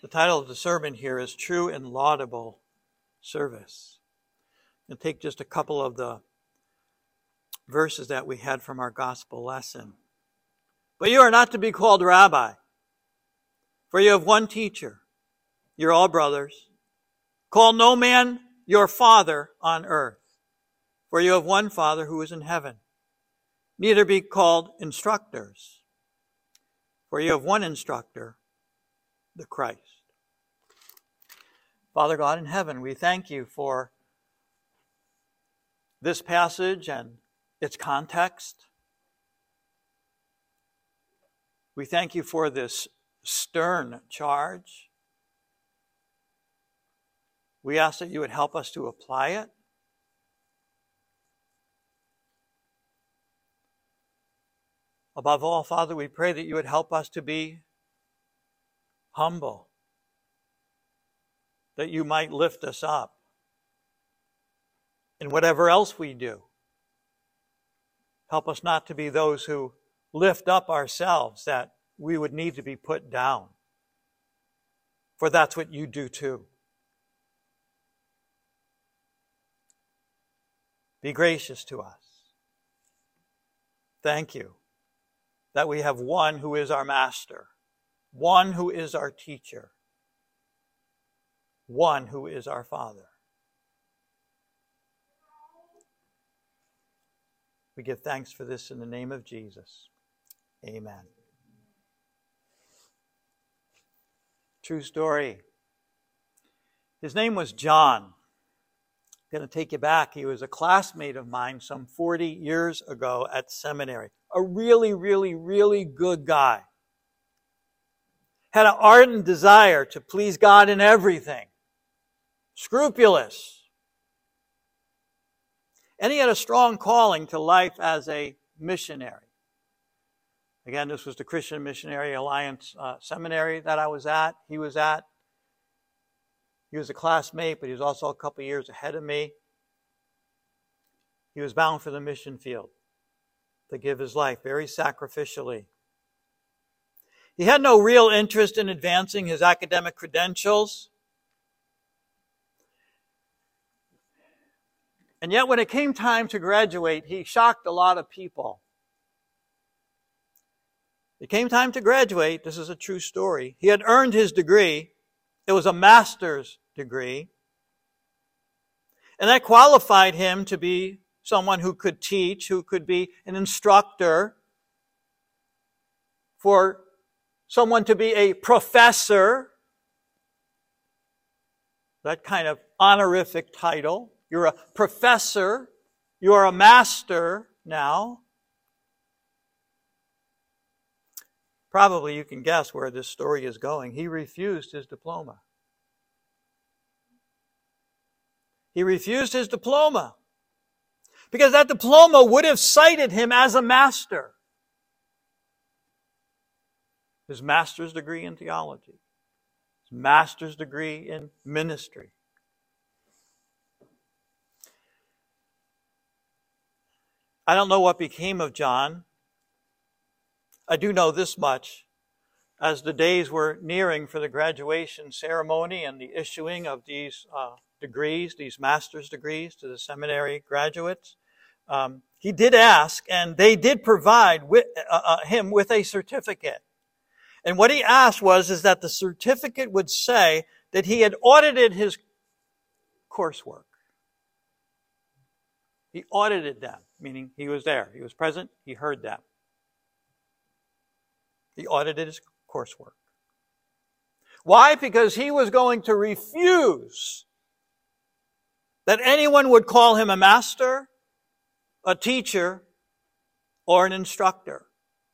The title of the sermon here is True and Laudable Service. And take just a couple of the verses that we had from our gospel lesson. But you are not to be called rabbi, for you have one teacher. You're all brothers. Call no man your father on earth, for you have one Father who is in heaven. Neither be called instructors, for you have one instructor, the Christ. Father God in heaven, we thank you for this passage and its context. We thank you for this stern charge. We ask that you would help us to apply it. Above all, Father, we pray that you would help us to be humble, that you might lift us up in whatever else we do. Help us not to be those who lift up ourselves, that we would need to be put down, for that's what you do too. Be gracious to us. Thank you that we have one who is our master, one who is our teacher, one who is our Father. We give thanks for this in the name of Jesus. Amen. True story. His name was John. I'm going to take you back. He was a classmate of mine some 40 years ago at seminary. A really, really, really good guy. Had an ardent desire to please God in everything. Scrupulous. And he had a strong calling to life as a missionary. Again, this was the Christian Missionary Alliance seminary that I was at. He was at. He was a classmate, but he was also a couple years ahead of me. He was bound for the mission field to give his life very sacrificially. He had no real interest in advancing his academic credentials. And yet when it came time to graduate, he shocked a lot of people. It came time to graduate. This is a true story. He had earned his degree. It was a master's degree. And that qualified him to be someone who could teach, who could be an instructor. For someone to be a professor, that kind of honorific title. You're a professor. You're a master now. Probably you can guess where this story is going. He refused his diploma. He refused his diploma because that diploma would have cited him as a master. His master's degree in theology, his master's degree in ministry. I don't know what became of John. I do know this much. As the days were nearing for the graduation ceremony and the issuing of these degrees, these master's degrees to the seminary graduates, he did ask, and they did provide him with a certificate. And what he asked is that the certificate would say that he had audited his coursework. He audited them, meaning he was there. He was present. He heard them. He audited his coursework. Why? Because he was going to refuse that anyone would call him a master, a teacher, or an instructor.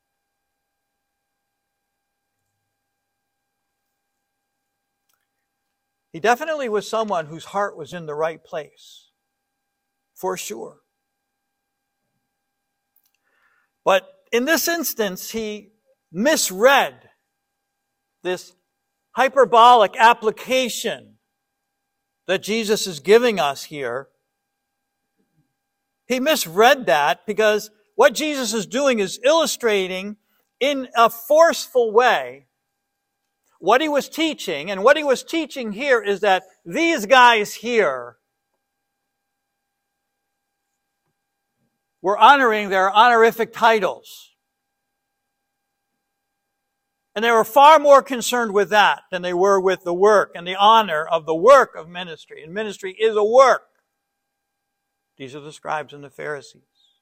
He definitely was someone whose heart was in the right place, for sure. But in this instance, he misread this hyperbolic application that Jesus is giving us here. He misread that because what Jesus is doing is illustrating in a forceful way what he was teaching, and what he was teaching here is that these guys here were honoring their honorific titles. And they were far more concerned with that than they were with the work and the honor of the work of ministry. And ministry is a work. These are the scribes and the Pharisees.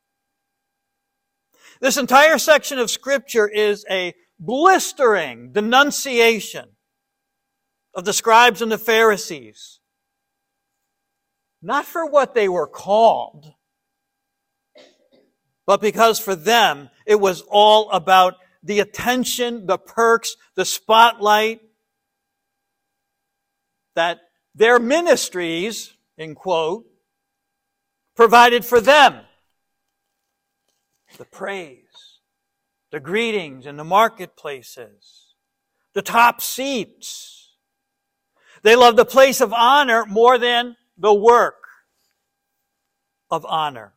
This entire section of Scripture is a blistering denunciation of the scribes and the Pharisees. Not for what they were called, but because for them it was all about the attention, the perks, the spotlight that their ministries, in quote, provided for them. The praise, the greetings in the marketplaces, the top seats. They loved the place of honor more than the work of honor.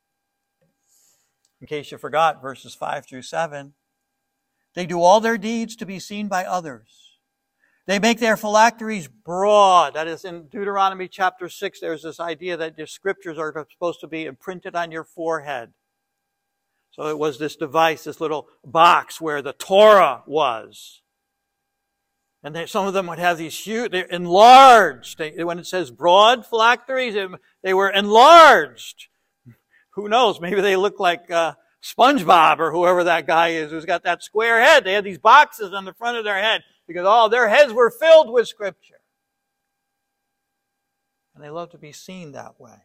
In case you forgot, verses 5 through 7, they do all their deeds to be seen by others. They make their phylacteries broad. That is, in Deuteronomy chapter 6, there's this idea that the scriptures are supposed to be imprinted on your forehead. So it was this device, this little box where the Torah was. And some of them would have these huge, they're enlarged. When it says broad phylacteries, they were enlarged. Who knows? Maybe they look like SpongeBob or whoever that guy is who's got that square head. They had these boxes on the front of their head because all their heads were filled with Scripture. And they love to be seen that way.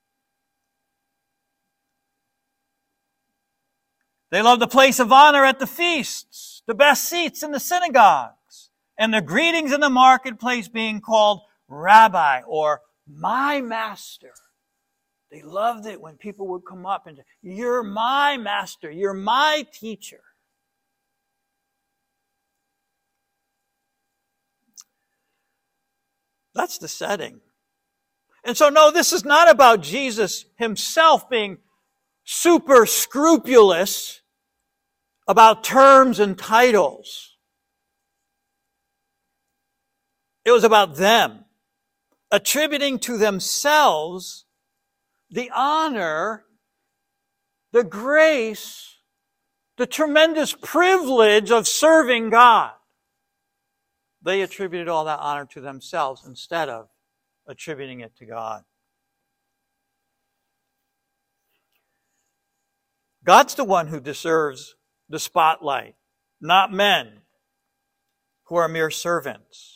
They love the place of honor at the feasts, the best seats in the synagogues, and the greetings in the marketplace being called Rabbi or my master. They loved it when people would come up and say, you're my master, you're my teacher. That's the setting. And so, no, this is not about Jesus himself being super scrupulous about terms and titles. It was about them attributing to themselves the honor, the grace, the tremendous privilege of serving God. They attributed all that honor to themselves instead of attributing it to God. God's the one who deserves the spotlight, not men who are mere servants.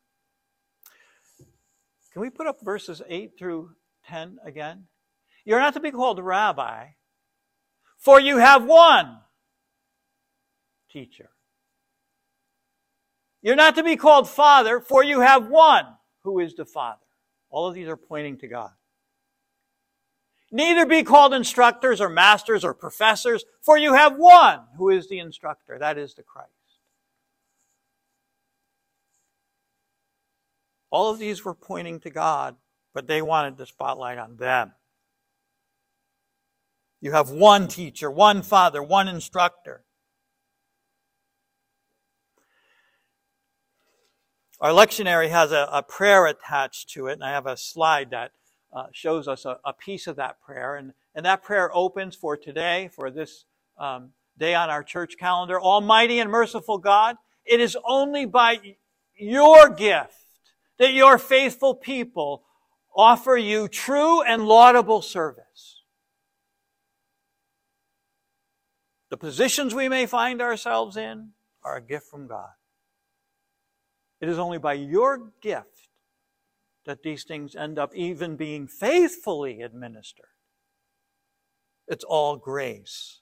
Can we put up verses 8 through 10 again? You're not to be called rabbi, for you have one teacher. You're not to be called father, for you have one who is the Father. All of these are pointing to God. Neither be called instructors or masters or professors, for you have one who is the instructor, that is the Christ. All of these were pointing to God, but they wanted the spotlight on them. You have one teacher, one father, one instructor. Our lectionary has a prayer attached to it, and I have a slide that shows us a piece of that prayer. And that prayer opens for today, for this day on our church calendar. Almighty and merciful God, it is only by your gift that your faithful people offer you true and laudable service. The positions we may find ourselves in are a gift from God. It is only by your gift that these things end up even being faithfully administered. It's all grace.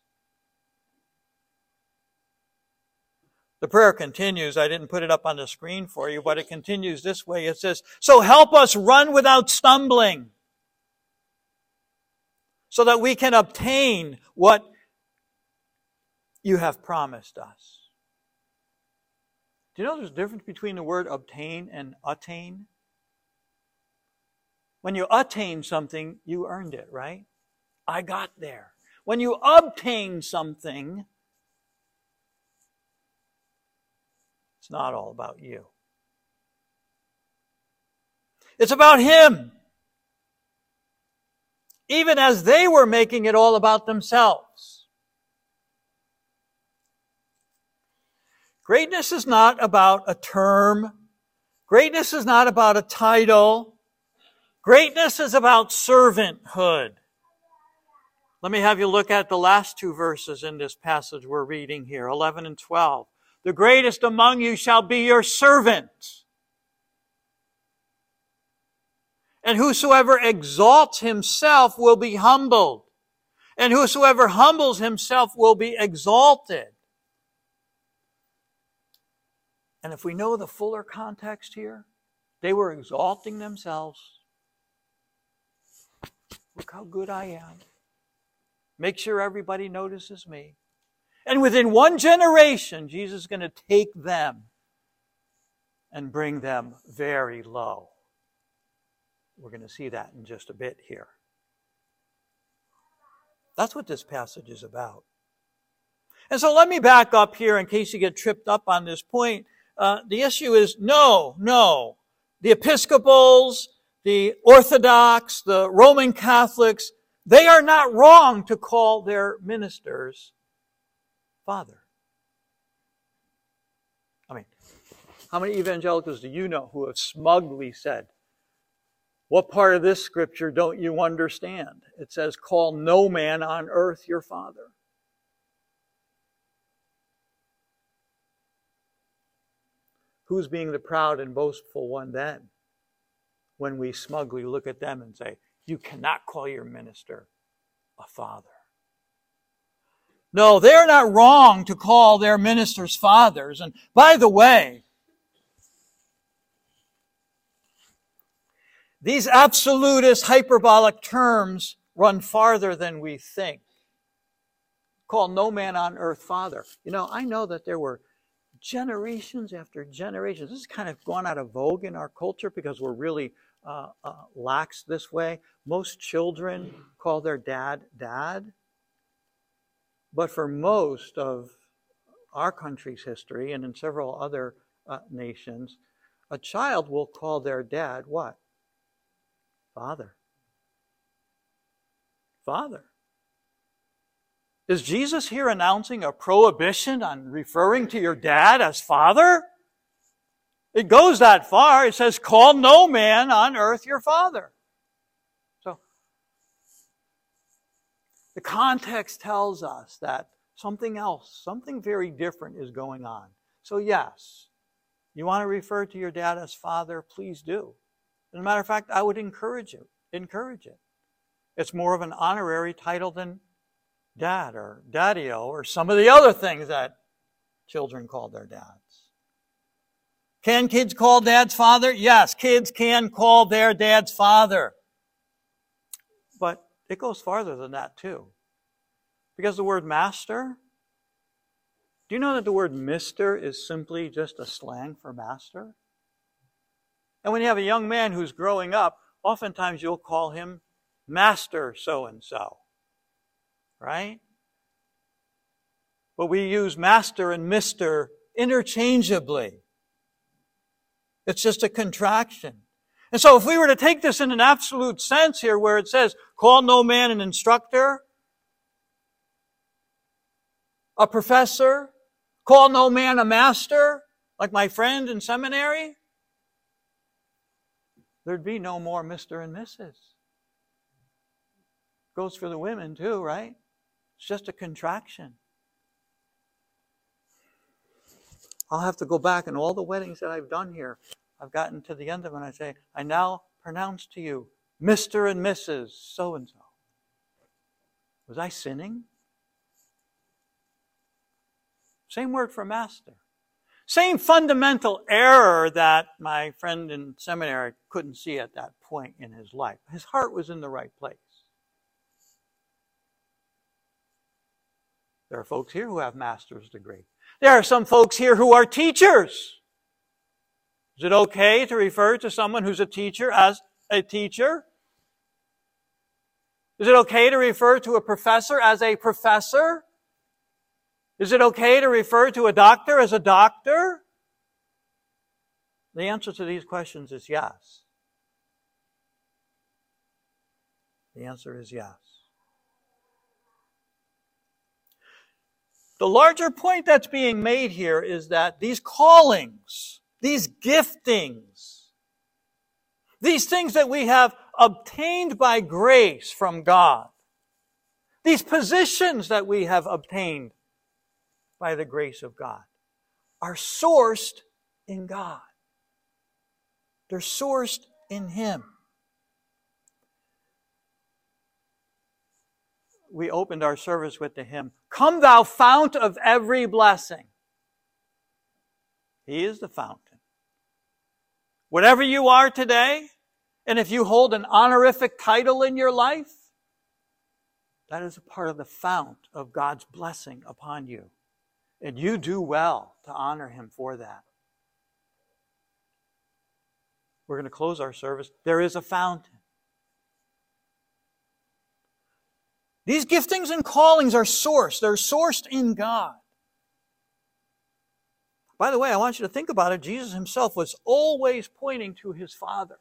The prayer continues. I didn't put it up on the screen for you, but it continues this way. It says, so help us run without stumbling, so that we can obtain what you have promised us. Do you know there's a difference between the word obtain and attain? When you attain something, you earned it, right? I got there. When you obtain something, it's It's not all about you. It's about Him. Even as they were making it all about themselves. Greatness is not about a term. Greatness is not about a title. Greatness is about servanthood. Let me have you look at the last two verses in this passage we're reading here, 11 and 12. The greatest among you shall be your servant. And whosoever exalts himself will be humbled. And whosoever humbles himself will be exalted. And if we know the fuller context here, they were exalting themselves. Look how good I am. Make sure everybody notices me. And within one generation, Jesus is going to take them and bring them very low. We're going to see that in just a bit here. That's what this passage is about. And so let me back up here in case you get tripped up on this point. The issue is no. The Episcopals, the Orthodox, the Roman Catholics, they are not wrong to call their ministers Father. I mean, how many evangelicals do you know who have smugly said, what part of this scripture don't you understand? It says, call no man on earth your father. Who's being the proud and boastful one then? When we smugly look at them and say, you cannot call your minister a father. No, they're not wrong to call their ministers fathers. And by the way, these absolutist hyperbolic terms run farther than we think. Call no man on earth father. You know, I know that there were generations after generations. This has kind of gone out of vogue in our culture because we're really lax this way. Most children call their dad, dad. But for most of our country's history and in several other nations, a child will call their dad what? Father. Father. Is Jesus here announcing a prohibition on referring to your dad as father? It goes that far. It says, call no man on earth your father. So, the context tells us that something else, something very different is going on. So yes, you want to refer to your dad as father, please do. As a matter of fact, I would encourage it. It's more of an honorary title than dad or daddy-o or some of the other things that children call their dads. Can kids call dads father? Yes, kids can call their dads father. But it goes farther than that too. Because the word master, do you know that the word mister is simply just a slang for master? And when you have a young man who's growing up, oftentimes you'll call him Master so-and-so. Right? But we use master and mister interchangeably. It's just a contraction. And so if we were to take this in an absolute sense here where it says, call no man an instructor, a professor, call no man a master, like my friend in seminary, there'd be no more Mr. and Mrs. Goes for the women too, right? It's just a contraction. I'll have to go back in all the weddings that I've done here. I've gotten to the end of it and I say, I now pronounce to you, Mr. and Mrs. so-and-so. Was I sinning? Same word for master. Same fundamental error that my friend in seminary couldn't see at that point in his life. His heart was in the right place. There are folks here who have master's degree. There are some folks here who are teachers. Is it okay to refer to someone who's a teacher as a teacher? Is it okay to refer to a professor as a professor? Is it okay to refer to a doctor as a doctor? The answer to these questions is yes. The answer is yes. The larger point that's being made here is that these callings, these giftings, these things that we have obtained by grace from God, these positions that we have obtained by the grace of God, are sourced in God. They're sourced in Him. We opened our service with the hymn, "Come thou fount of every blessing." He is the fountain. Whatever you are today, and if you hold an honorific title in your life, that is a part of the fount of God's blessing upon you. And you do well to honor Him for that. We're going to close our service. There is a fountain. These giftings and callings are sourced. They're sourced in God. By the way, I want you to think about it. Jesus Himself was always pointing to His Father.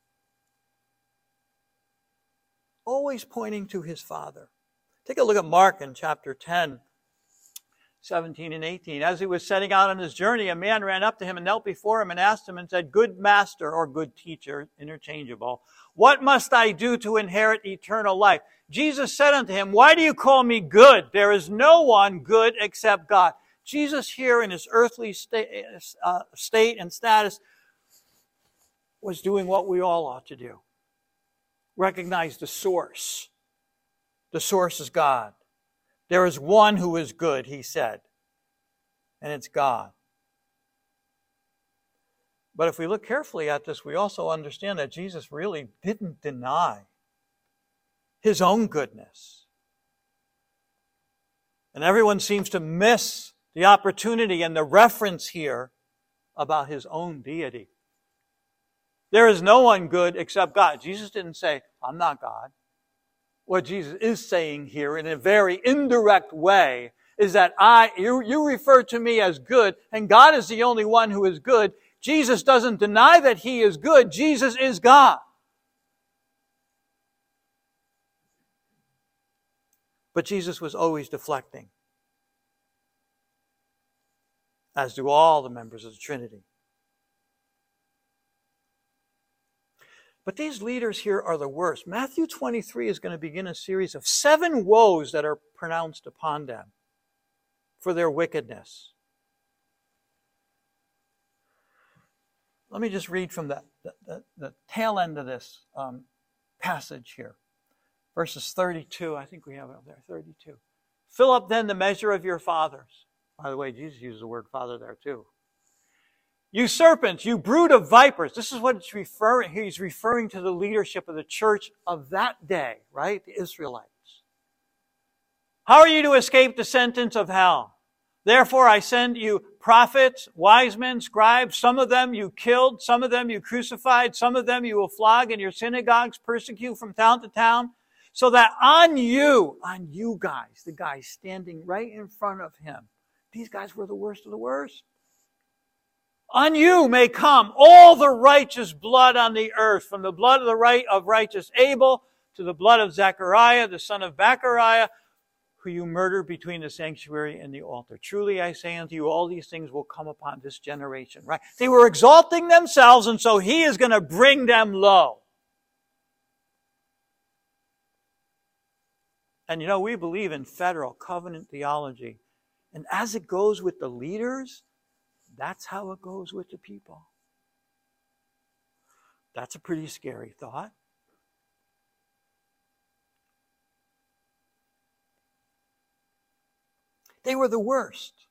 Always pointing to His Father. Take a look at Mark in chapter 10, 17 and 18. As He was setting out on His journey, a man ran up to Him and knelt before Him and asked Him and said, "Good Master," or good teacher, interchangeable, "what must I do to inherit eternal life?" Jesus said unto him, "Why do you call me good? There is no one good except God." Jesus here in His earthly state and status was doing what we all ought to do. Recognize the source. The source is God. There is one who is good, He said, and it's God. But if we look carefully at this, we also understand that Jesus really didn't deny His own goodness. And everyone seems to miss the opportunity and the reference here about His own deity. There is no one good except God. Jesus didn't say, "I'm not God." What Jesus is saying here in a very indirect way is that you refer to me as good, and God is the only one who is good. Jesus doesn't deny that He is good. Jesus is God. But Jesus was always deflecting, as do all the members of the Trinity. But these leaders here are the worst. Matthew 23 is going to begin a series of 7 woes that are pronounced upon them for their wickedness. Let me just read from the tail end of this passage here. Verses 32, I think we have it up there, 32. "Fill up then the measure of your fathers." By the way, Jesus uses the word father there too. "You serpents, you brood of vipers." This is what it's referring. He's referring to the leadership of the church of that day, right? The Israelites. "How are you to escape the sentence of hell? Therefore I send you prophets, wise men, scribes. Some of them you killed, some of them you crucified, some of them you will flog in your synagogues, persecute from town to town, so that on you guys, the guys standing right in front of Him, these guys were the worst of the worst. "On you may come all the righteous blood on the earth, from the blood of righteous Abel to the blood of Zechariah, the son of Bachariah, who you murdered between the sanctuary and the altar. Truly I say unto you, all these things will come upon this generation." Right? They were exalting themselves, and so He is going to bring them low. And we believe in federal covenant theology. And as it goes with the leaders, that's how it goes with the people. That's a pretty scary thought. They were the worst.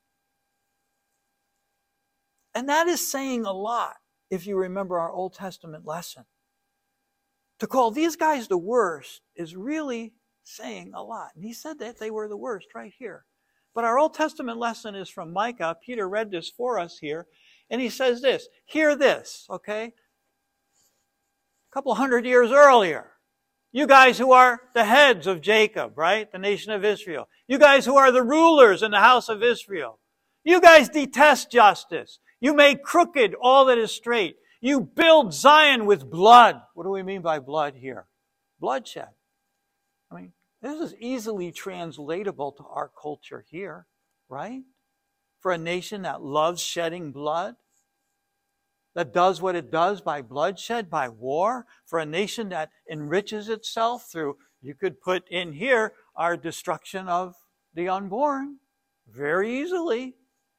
And that is saying a lot, if you remember our Old Testament lesson. To call these guys the worst is really saying a lot. And He said that they were the worst right here. But our Old Testament lesson is from Micah. Peter read this for us here. And he says this. Hear this, okay? A couple hundred years earlier. You guys who are the heads of Jacob, right? The nation of Israel. You guys who are the rulers in the house of Israel. You guys detest justice. You make crooked all that is straight. You build Zion with blood. What do we mean by blood here? Bloodshed. I mean, this is easily translatable to our culture here, right? For a nation that loves shedding blood, that does what it does by bloodshed, by war, for a nation that enriches itself through, you could put in here, our destruction of the unborn very easily.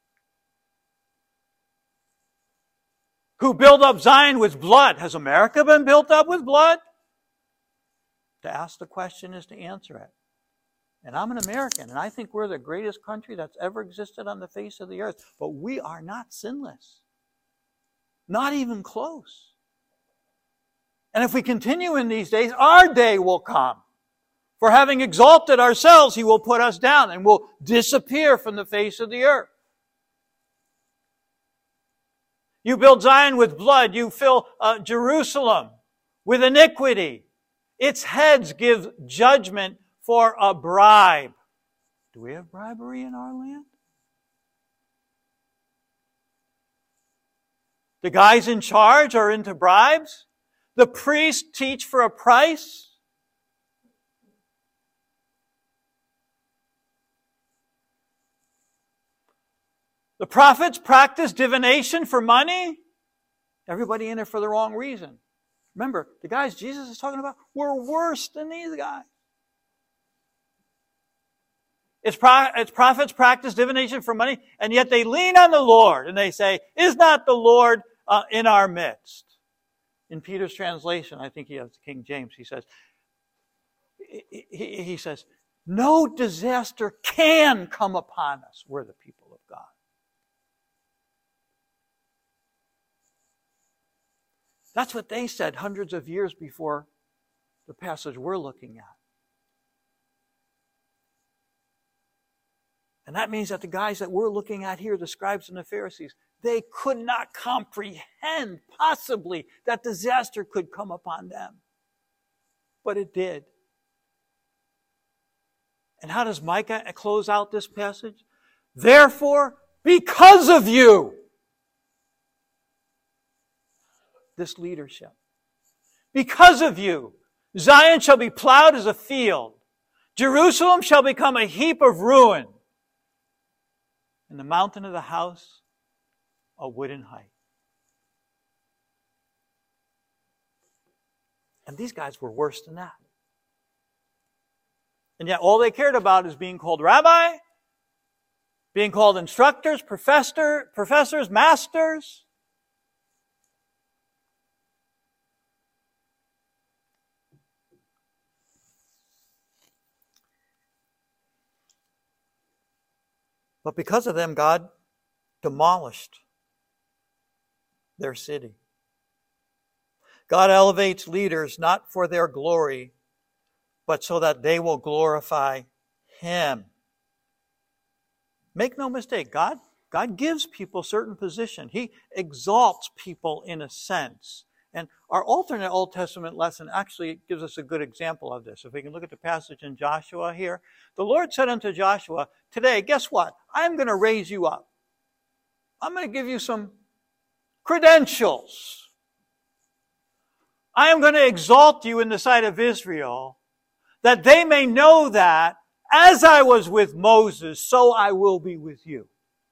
Who build up Zion with blood. Has America been built up with blood? To ask the question is to answer it. And I'm an American, and I think we're the greatest country that's ever existed on the face of the earth. But we are not sinless. Not even close. And if we continue in these days, our day will come. For having exalted ourselves, He will put us down and will disappear from the face of the earth. You build Zion with blood. You fill Jerusalem with iniquity. Its heads give judgment for a bribe. Do we have bribery in our land? The guys in charge are into bribes. The priests teach for a price. The prophets practice divination for money. Everybody in it for the wrong reason. Remember, the guys Jesus is talking about were worse than these guys. It's prophets practice divination for money, and yet they lean on the Lord, and they say, is not the Lord in our midst? In Peter's translation, I think he has King James, he says, no disaster can come upon us. We're the people of God. That's what they said hundreds of years before the passage we're looking at. And that means that the guys that we're looking at here, the scribes and the Pharisees, they could not comprehend possibly that disaster could come upon them. But it did. And how does Micah close out this passage? Therefore, because of you, this leadership, because of you, Zion shall be plowed as a field. Jerusalem shall become a heap of ruin. And the mountain of the house, a wooden height. And these guys were worse than that. And yet all they cared about is being called rabbi, being called instructors, professors, masters. But because of them, God demolished their city. God elevates leaders not for their glory, but so that they will glorify Him. Make no mistake, God gives people certain position. He exalts people in a sense. And our alternate Old Testament lesson actually gives us a good example of this. If we can look at the passage in Joshua here. The Lord said unto Joshua, today, guess what? I'm going to raise you up. I'm going to give you some credentials. I am going to exalt you in the sight of Israel, that they may know that as I was with Moses, so I will be with you.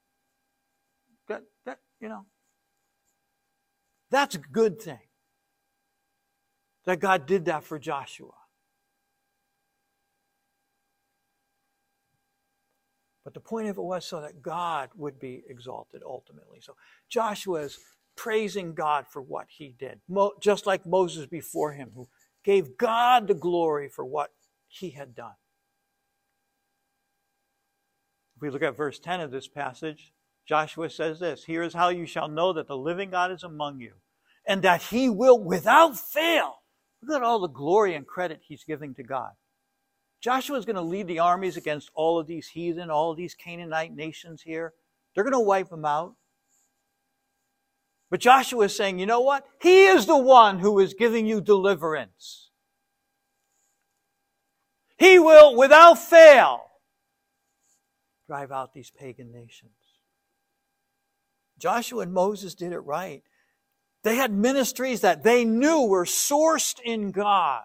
That's a good thing. That God did that for Joshua. But the point of it was so that God would be exalted ultimately. So Joshua is praising God for what he did. Just like Moses before him, who gave God the glory for what he had done. If we look at verse 10 of this passage, Joshua says this, here is how you shall know that the living God is among you, and that He will without fail. Look at all the glory and credit he's giving to God. Joshua is going to lead the armies against all of these heathen, all of these Canaanite nations here. They're going to wipe them out. But Joshua is saying, you know what? He is the one who is giving you deliverance. He will, without fail, drive out these pagan nations. Joshua and Moses did it right. They had ministries that they knew were sourced in God.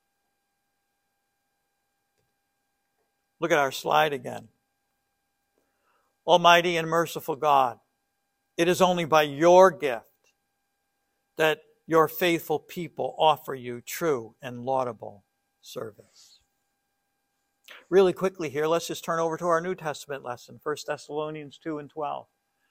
Look at our slide again. Almighty and merciful God, it is only by your gift that your faithful people offer you true and laudable service. Really quickly here, let's just turn over to our New Testament lesson, 1 Thessalonians 2 and 12.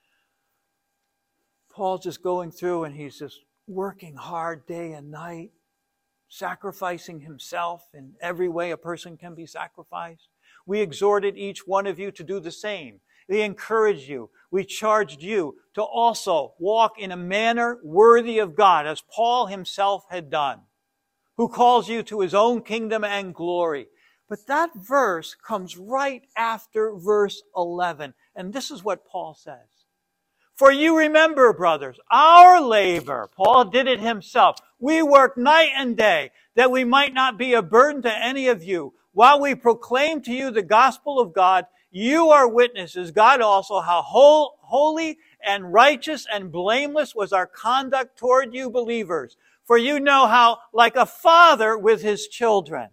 Paul's just going through and he's just working hard day and night, sacrificing himself in every way a person can be sacrificed. We exhorted each one of you to do the same. We encouraged you. We charged you to also walk in a manner worthy of God, as Paul himself had done, who calls you to his own kingdom and glory. But that verse comes right after verse 11. And this is what Paul says. For you remember, brothers, our labor. Paul did it himself. We work night and day that we might not be a burden to any of you. While we proclaim to you the gospel of God, you are witnesses, God also, how holy and righteous and blameless was our conduct toward you believers. For you know how, like a father with his children.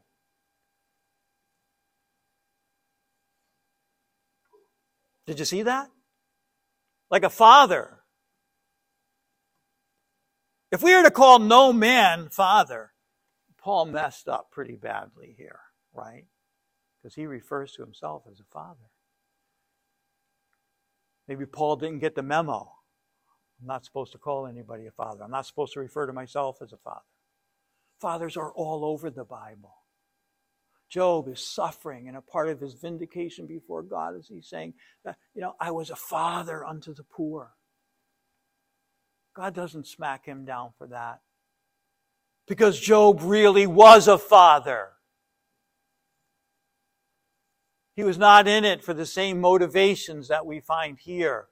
Did you see that? Like a father. If we were to call no man father, Paul messed up pretty badly here, right? Because he refers to himself as a father. Maybe Paul didn't get the memo. I'm not supposed to call anybody a father. I'm not supposed to refer to myself as a father. Fathers are all over the Bible. Job is suffering, and a part of his vindication before God is he's saying, I was a father unto the poor. God doesn't smack him down for that. Because Job really was a father. He was not in it for the same motivations that we find here.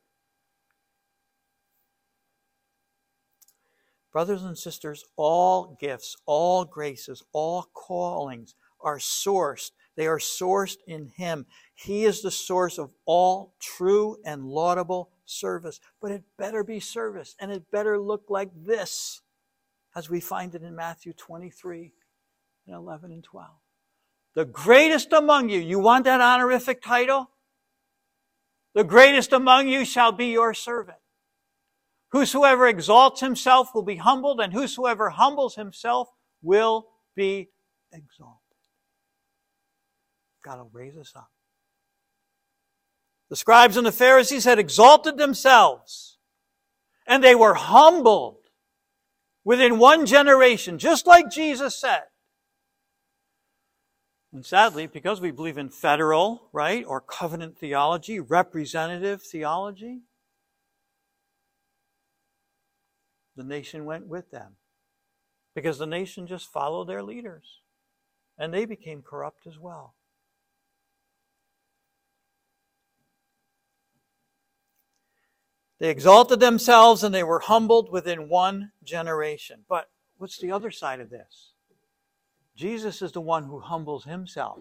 Brothers and sisters, all gifts, all graces, all callings are sourced. They are sourced in Him. He is the source of all true and laudable service. But it better be service, and it better look like this, as we find it in Matthew 23 and 11 and 12. The greatest among you, you want that honorific title? The greatest among you shall be your servant. Whosoever exalts himself will be humbled, and whosoever humbles himself will be exalted. God will raise us up. The scribes and the Pharisees had exalted themselves, and they were humbled within one generation, just like Jesus said. And sadly, because we believe in federal, right, or covenant theology, representative theology, the nation went with them. Because the nation just followed their leaders. And they became corrupt as well. They exalted themselves and they were humbled within one generation. But what's the other side of this? Jesus is the one who humbles himself.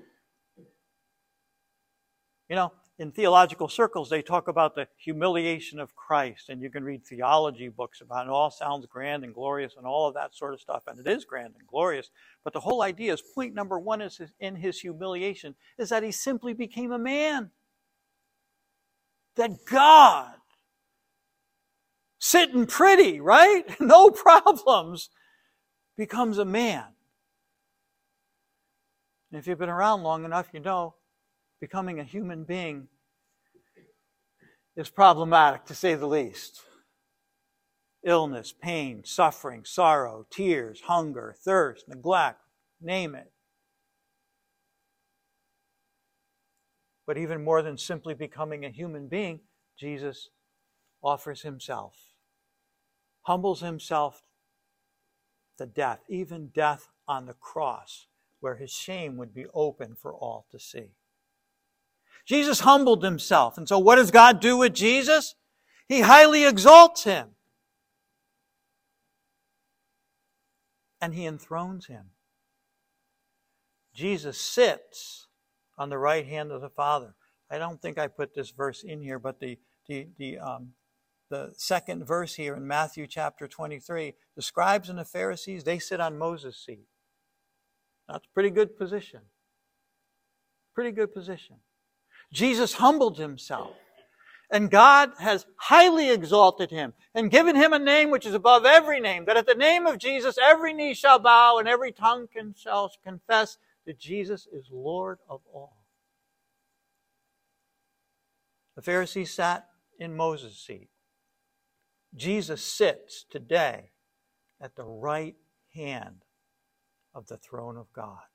You know, in theological circles, they talk about the humiliation of Christ, and you can read theology books about it. It all sounds grand and glorious and all of that sort of stuff, and it is grand and glorious. But the whole idea is, point number one is in his humiliation, is that he simply became a man. That God, sitting pretty, right? No problems, becomes a man. And if you've been around long enough, you know becoming a human being is problematic, to say the least. Illness, pain, suffering, sorrow, tears, hunger, thirst, neglect, name it. But even more than simply becoming a human being, Jesus offers himself, humbles himself to death, even death on the cross, where his shame would be open for all to see. Jesus humbled himself. And so what does God do with Jesus? He highly exalts him. And he enthrones him. Jesus sits on the right hand of the Father. I don't think I put this verse in here, but the The second verse here in Matthew chapter 23, the scribes and the Pharisees, they sit on Moses' seat. That's a pretty good position. Pretty good position. Jesus humbled himself, and God has highly exalted him and given him a name which is above every name, that at the name of Jesus every knee shall bow and every tongue shall confess that Jesus is Lord of all. The Pharisees sat in Moses' seat. Jesus sits today at the right hand of the throne of God.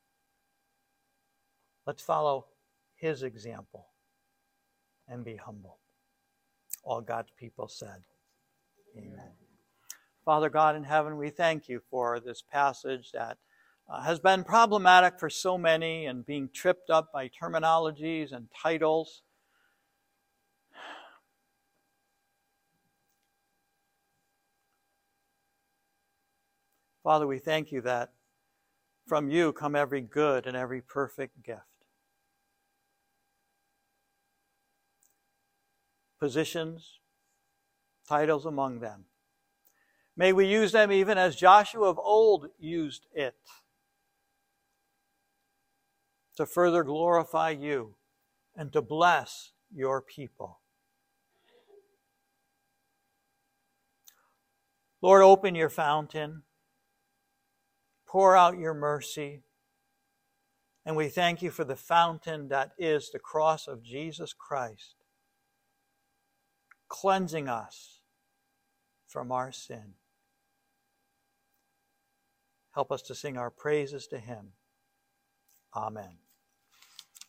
Let's follow his example and be humble. All God's people said, amen. Father God in heaven, we thank you for this passage that has been problematic for so many and being tripped up by terminologies and titles. Father, we thank you that from you come every good and every perfect gift. Positions, titles among them. May we use them even as Joshua of old used it, to further glorify you and to bless your people. Lord, open your fountain, pour out your mercy, and we thank you for the fountain that is the cross of Jesus Christ, cleansing us from our sin. Help us to sing our praises to him. Amen.